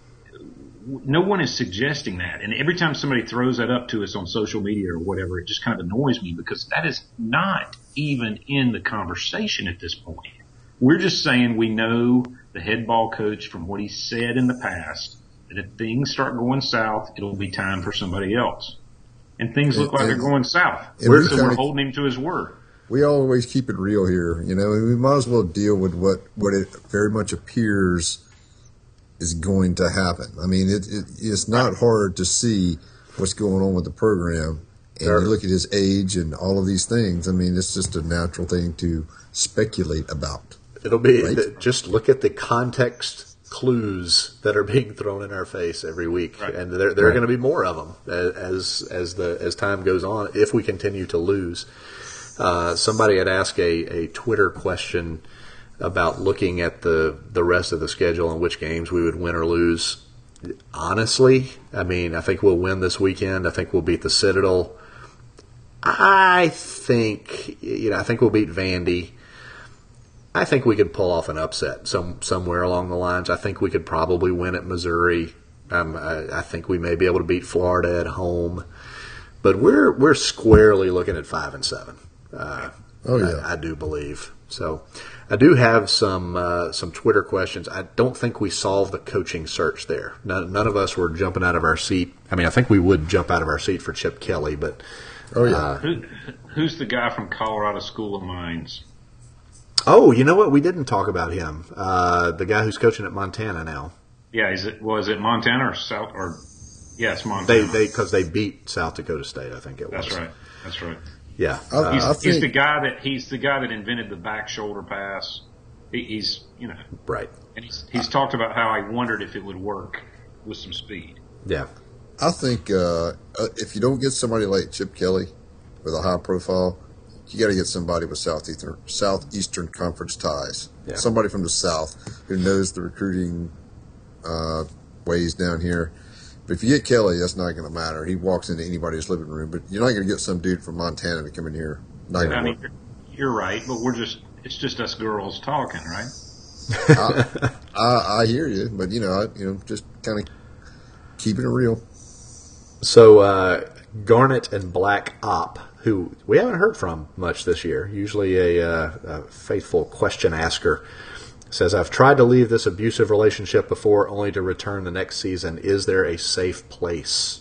No one is suggesting that. And every time somebody throws that up to us on social media or whatever, it just kind of annoys me because that is not even in the conversation at this point. We're just saying we know the head ball coach from what he said in the past, that if things start going south, it'll be time for somebody else. And things look like they're going south. So we're holding him to his word. We always keep it real here, you know, and we might as well deal with what, what it very much appears is going to happen. I mean, it, it it's not hard to see what's going on with the program. And sure. You look at his age and all of these things. I mean, it's just a natural thing to speculate about. It'll be right? the, just look at the context clues that are being thrown in our face every week, right. and there there right. are going to be more of them as as the as time goes on. If we continue to lose, uh, somebody had asked a, a Twitter question about looking at the, the rest of the schedule and which games we would win or lose. Honestly, I mean, I think we'll win this weekend. I think we'll beat the Citadel. I think, you know, I think we'll beat Vandy. I think we could pull off an upset some somewhere along the lines. I think we could probably win at Missouri. Um, I, I think we may be able to beat Florida at home. But we're we're squarely looking at five and seven. Uh, oh yeah, I, I do believe so. I do have some uh, some Twitter questions. I don't think we solved the coaching search there. None, none of us were jumping out of our seat. I mean, I think we would jump out of our seat for Chip Kelly, but oh yeah, uh, Who, who's the guy from Colorado School of Mines? Oh, you know what? We didn't talk about him. Uh, the guy who's coaching at Montana now. Yeah, is it was it Montana or South or yes, Montana? They they because they beat South Dakota State. I think it was. That's right. That's right. Yeah, I, uh, he's, I think, he's the guy that he's the guy that invented the back shoulder pass. He, he's you know right, and he's he's talked about how I wondered if it would work with some speed. Yeah, I think uh, if you don't get somebody like Chip Kelly with a high profile, you got to get somebody with southeastern southeastern conference ties. Yeah. Somebody from the South who knows the recruiting uh, ways down here. But if you get Kelly, that's not going to matter. He walks into anybody's living room. But you're not going to get some dude from Montana to come in here. Not I mean, work. You're right, but we're just it's just us girls talking, right? I, I, I hear you, but you know, I, you know, just kind of keeping it real. So uh, Garnet and Black Op, who we haven't heard from much this year, usually a, uh, a faithful question asker, says, I've tried to leave this abusive relationship before only to return the next season. Is there a safe place?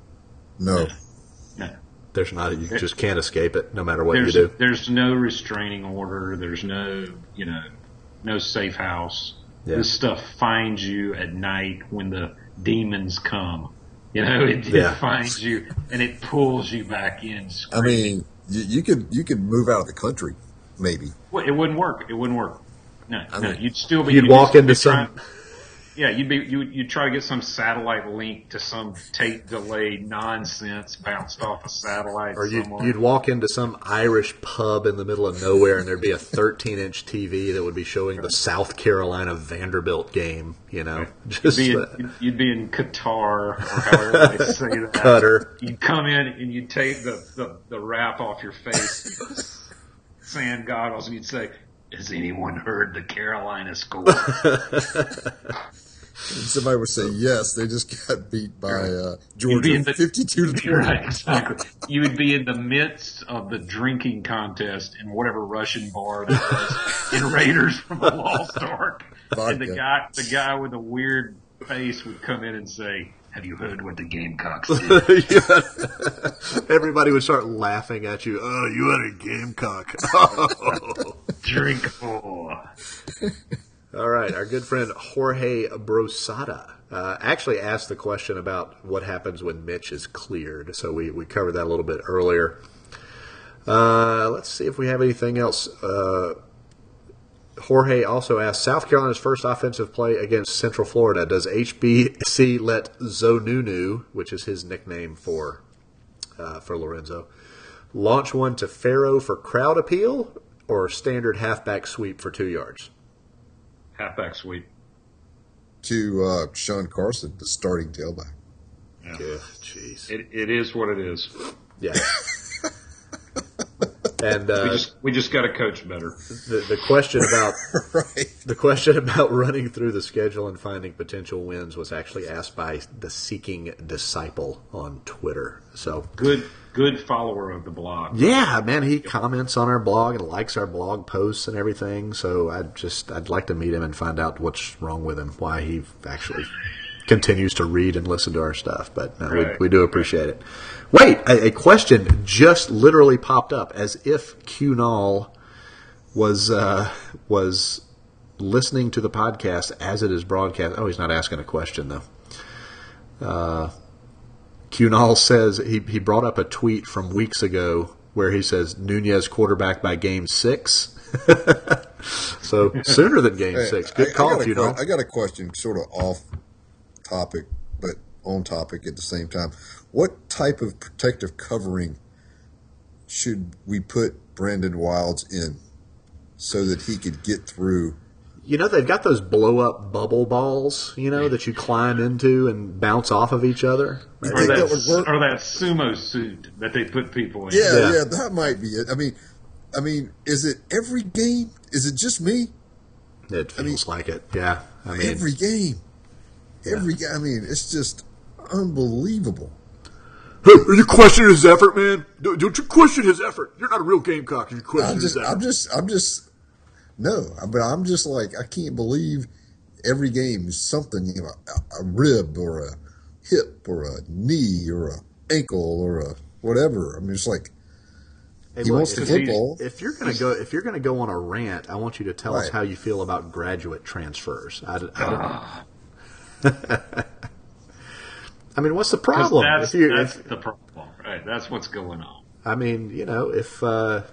No. No. There's not. You just can't escape it no matter what there's, you do. There's no restraining order. There's no, you know, no safe house. Yeah. This stuff finds you at night when the demons come. You know, it, Yeah. it finds you and it pulls you back in. I Screaming. mean, you, you could you could move out of the country, maybe. Well, it wouldn't work. It wouldn't work. No, I no, mean, you'd still be. You'd you'd walk be into trying- some. Yeah, you'd be you you'd try to get some satellite link to some tape delay nonsense bounced off a satellite Or you'd, somewhere. you'd walk into some Irish pub in the middle of nowhere, and there'd be a thirteen-inch T V that would be showing the South Carolina Vanderbilt game. You know, just You'd be, uh, in, you'd- you'd be in Qatar, or however they say that. Qatar. You'd come in and you'd take the, the, the wrap off your face, sand goggles, and you'd say, has anyone heard the Carolina score? And somebody would say yes. They just got beat by uh, You'd be Georgia, in the- fifty-two to three. Right, exactly. You would be in the midst of the drinking contest in whatever Russian bar that was in Raiders from the Lost Ark. And the Vodka. guy, the guy with the weird face would come in and say, have you heard what the Gamecocks did? Yeah. Everybody would start laughing at you. Oh, you had a gamecock. Oh. Drink more. All right, our good friend Jorge Brosada uh, actually asked the question about what happens when Mitch is cleared. So we, we covered that a little bit earlier. Uh, let's see if we have anything else. Uh, Jorge also asked, South Carolina's first offensive play against Central Florida. Does H B C let Zonunu, which is his nickname for uh, for Lorenzo, launch one to Farrow for crowd appeal or standard halfback sweep for two yards? Halfback sweep. To uh, Sean Carson, the starting tailback. Yeah. Jeez. It, it is what it is. Yeah. And uh, we just we just got to coach better. The, the question about right. the question about running through the schedule and finding potential wins was actually asked by the Seeking Disciple on Twitter. So good, good follower of the blog. Yeah, man, he comments on our blog and likes our blog posts and everything. So I just I'd like to meet him and find out what's wrong with him, why he actually continues to read and listen to our stuff. But no, right. we, we do appreciate it. Wait, a, a question just literally popped up as if Q N A L was uh, was listening to the podcast as it is broadcast. Oh, he's not asking a question though. Uh, Q N A L says he he brought up a tweet from weeks ago where he says Nunez quarterback by game six. So sooner than game hey, six. Good I, call, I got, Q N A L. I got a question, sort of off topic, but on topic at the same time. What type of protective covering should we put Brandon Wilds in so that he could get through? You know, they've got those blow-up bubble balls, you know, that you climb into and bounce off of each other. You Or think that, that would work? or that sumo suit that they put people in. Yeah, Yeah. yeah, that might be it. I mean, I mean, is it every game? Is it just me? It feels I mean, like it, yeah. I mean, every game, every game. I mean, it's just unbelievable. hey, are you questioning his effort, man? Don't, don't you question his effort. You're not a real Gamecock if you question I'm just, his effort. I'm just, I'm just, no, but I'm just like, I can't believe every game is something, you know, a, a rib or a hip or a knee or a ankle or a whatever. I mean, it's like, Hey, he look, wants the if, football. if you're gonna go, if you're gonna go on a rant, I want you to tell us Right. how you feel about graduate transfers. I, I, don't- I mean, what's the 'Cause problem? That's, If you, that's if, the problem, right? That's what's going on. I mean, you know, if uh,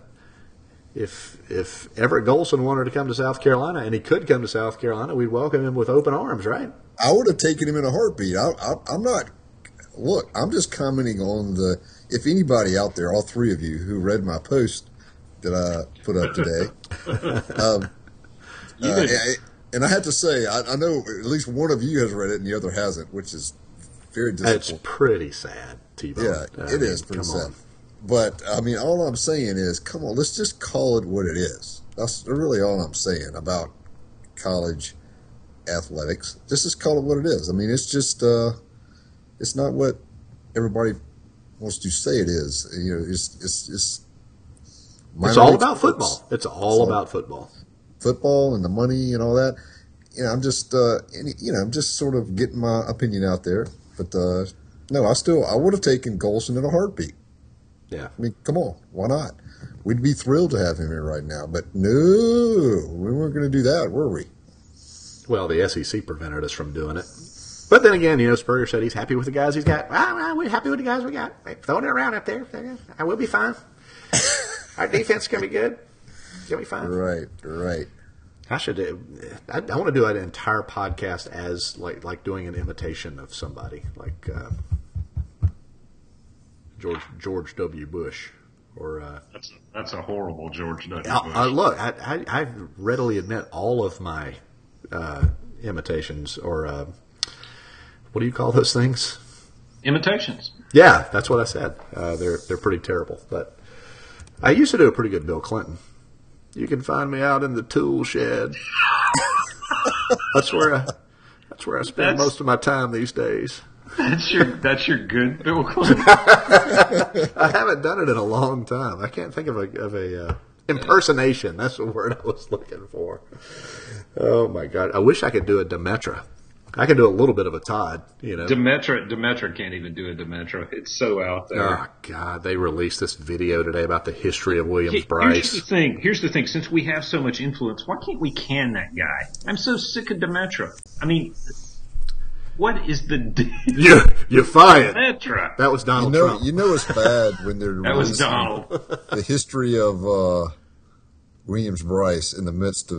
if if Everett Golson wanted to come to South Carolina and he could come to South Carolina, we'd welcome him with open arms, right? I would have taken him in a heartbeat. I, I, I'm not, look, I'm just commenting on the, if anybody out there, all three of you who read my post that I put up today, um, You uh, did. I- and I have to say, I, I know at least one of you has read it and the other hasn't, which is very It's disappointing. pretty sad, T-Bone. Yeah, I it mean, is pretty come sad. on. But, I mean, all I'm saying is, come on, let's just call it what it is. That's really all I'm saying about college athletics. Just just call it what it is. I mean, it's just, uh, it's not what everybody wants to say it is. You know, it's, it's, it's, It's minor all league about sports, football. It's all all- about football. football and the money and all that. You know, I'm just, uh, any, you know, I'm just sort of getting my opinion out there. But, uh, no, I still, I would have taken Golson in a heartbeat. Yeah. I mean, come on, why not? We'd be thrilled to have him here right now, but no, we weren't going to do that, were we? Well, the S E C prevented us from doing it. But then again, you know, Spurrier said he's happy with the guys he's got. Well, well, we're happy with the guys we got. Throwing it around up there. I will be fine. Our defense is going to be good. It's going to be fine. Right, right. I should. do- I, I want to do an entire podcast as like like doing an imitation of somebody like uh, George George W. Bush or. Uh, That's a, that's a horrible George W. I, Bush. I, look, I, I, I readily admit all of my uh, imitations or uh, what do you call those things? Imitations. Yeah, that's what I said. Uh, they're they're pretty terrible, but I used to do a pretty good Bill Clinton. You can find me out in the tool shed. That's where I that's where I spend That's- most of my time these days. That's your that's your good Bill Clinton. I haven't done it in a long time. I can't think of a of a uh, impersonation. That's the word I was looking for. Oh my God! I wish I could do a Demetra. I can do a little bit of a Todd. You know. Demetra Demetra can't even do a Demetra. It's so out there. Oh God! They released this video today about the history of Williams Here's Bryce. the thing. Here's the thing. Since we have so much influence, why can't we can that guy? I'm so sick of Demetra. I mean, what is the d- You you fired. Demetra? That was You Donald know, Trump. you know it's bad when they're That was releasing Donald. the history of uh, Williams Bryce in the midst of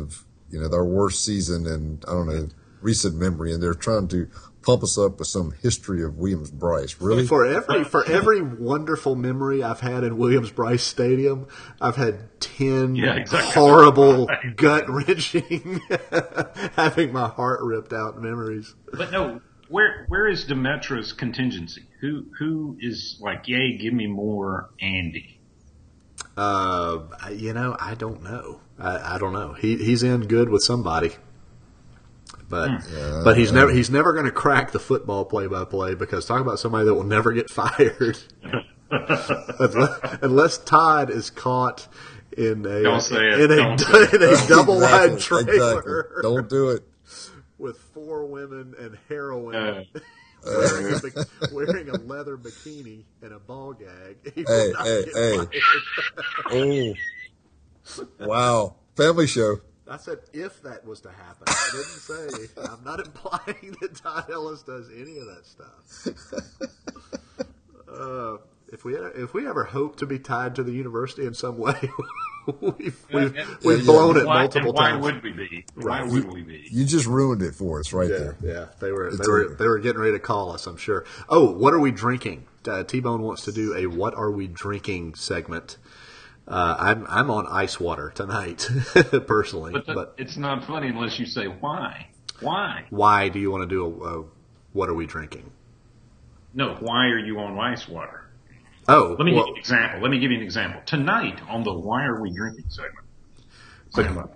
you know, our worst season in, I don't know, recent memory, and they're trying to pump us up with some history of Williams-Brice. Really? For every for every wonderful memory I've had in Williams-Brice Stadium, I've had ten Yeah, exactly. horrible, gut-wrenching, having my heart ripped out memories. But no, where where is Demetra's contingency? Who who is like, yay, give me more Andy? Uh, you know, I don't know. I, I don't know. He he's in good with somebody. But Yeah, but he's uh, never he's never going to crack the football play by play, because talk about somebody that will never get fired unless, unless Todd is caught in a Don't say it. in a, Don't say it. in a double wide Exactly, trailer exactly. Don't do it. with four women and heroin. Uh, Wearing a, bi- wearing a leather bikini and a ball gag. He will Hey, not hey, get hey. fired. Oh, wow. Family show. I said if that was to happen. I didn't say. I'm not implying that Todd Ellis does any of that stuff. Uh, if we if we ever hope to be tied to the university in some way, we've we've, Yeah, we've yeah. blown it why, multiple and why times. would we be? Why Right. would we be? You just ruined it for us right Yeah, there. yeah. They were It's they were over. they were getting ready to call us, I'm sure. Oh, what are we drinking? Uh, T-Bone wants to do a "What Are We Drinking" segment. Uh, I'm I'm on ice water tonight, personally. But, the, but it's not funny unless you say why. Why? why do you want to do a, a "What Are We Drinking"? No, why are you on ice water? Oh, Let me well, give you an example. Let me give you an example. Tonight on the Why Are We Drinking segment. segment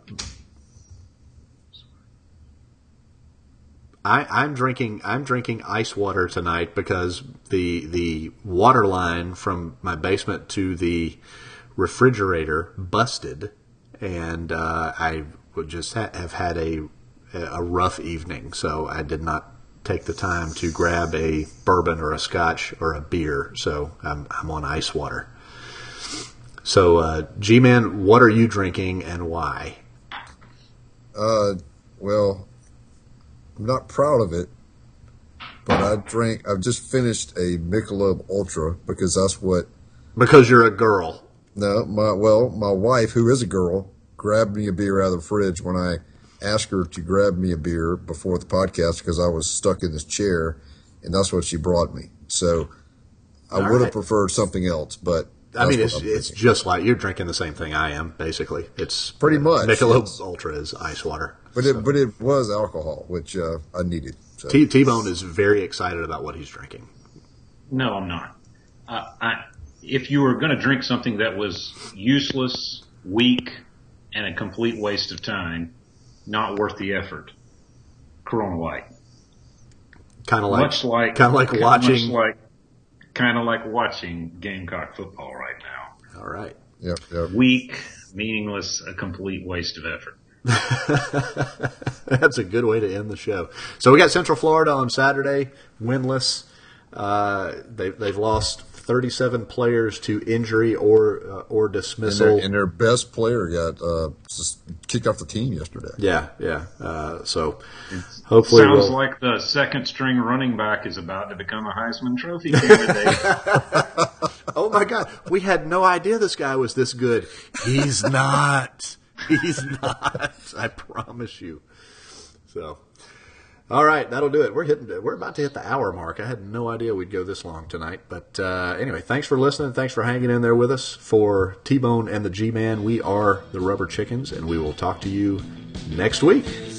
I, I'm drinking. I'm drinking ice water tonight because the the water line from my basement to the refrigerator busted, and uh, I would just ha- have had a a rough evening. So I did not take the time to grab a bourbon or a scotch or a beer. So I'm I'm on ice water. So uh, G-Man, what are you drinking and why? Uh, well, I'm not proud of it, but I drank, I've just finished a Michelob Ultra because that's what, Because you're a girl. no, my, well, my wife, who is a girl, grabbed me a beer out of the fridge when I asked her to grab me a beer before the podcast because I was stuck in this chair, and that's what she brought me. So I All would have right. preferred something else, but I mean, that's it's what I'm it's drinking. just like you're drinking the same thing I am, basically. It's Pretty much, Michelob yes. Ultra is ice water. But it, but it was alcohol, which uh, I needed. So. T T-Bone is very excited about what he's drinking. No, I'm not. Uh, I, if you were going to drink something that was useless, weak, and a complete waste of time, not worth the effort, Corona Light. Kind of like, much like, kind of like watching. much like, kind of like watching Gamecock football right now. All right. Yep, yep. Weak, meaningless, a complete waste of effort. That's a good way to end the show. So we got Central Florida on Saturday, winless. Uh, they, they've lost thirty-seven players to injury or uh, or And dismissal. their, and their best player got uh, just kicked off the team yesterday. yeah, yeah. Uh, so hopefully Sounds we'll, like the second string running back is about to become a Heisman Trophy candidate. oh my God, we had no idea this guy was this good. He's not. He's not. I promise you. So, all right, that'll do it. We're hitting. We're about to hit the hour mark. I had no idea we'd go this long tonight. But uh, anyway, thanks for listening. Thanks for hanging in there with us. For T-Bone and the G-Man, we are the Rubber Chickens, and we will talk to you next week.